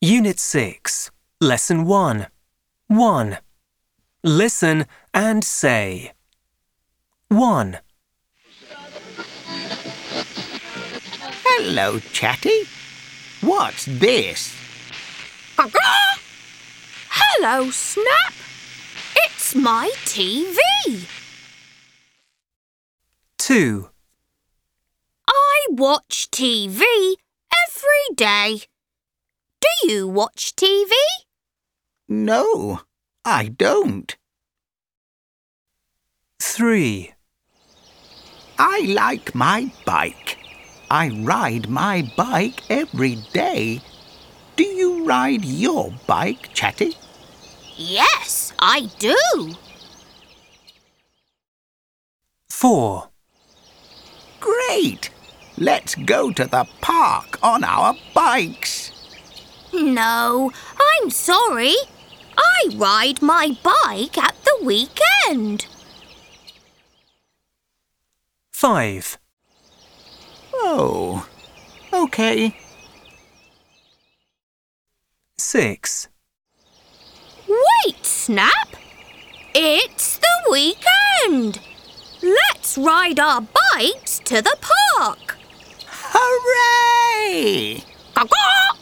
Unit 6, Lesson 1. 1. Listen and say. 1. Hello, Chatty. What's this? Hello, Snap. It's my TV. 2. I watch TV every day. Do you watch TV? No, I don't. 3. I like my bike. I ride my bike every day. Do you ride your bike, Chatty? Yes, I do. 4. Great! Let's go to the park on our bikes. No, I'm sorry. I ride my bike at the weekend. 5. Oh, okay. 6. Wait, Snap. It's the weekend. Let's ride our bikes to the park. Hooray! Caw-caw!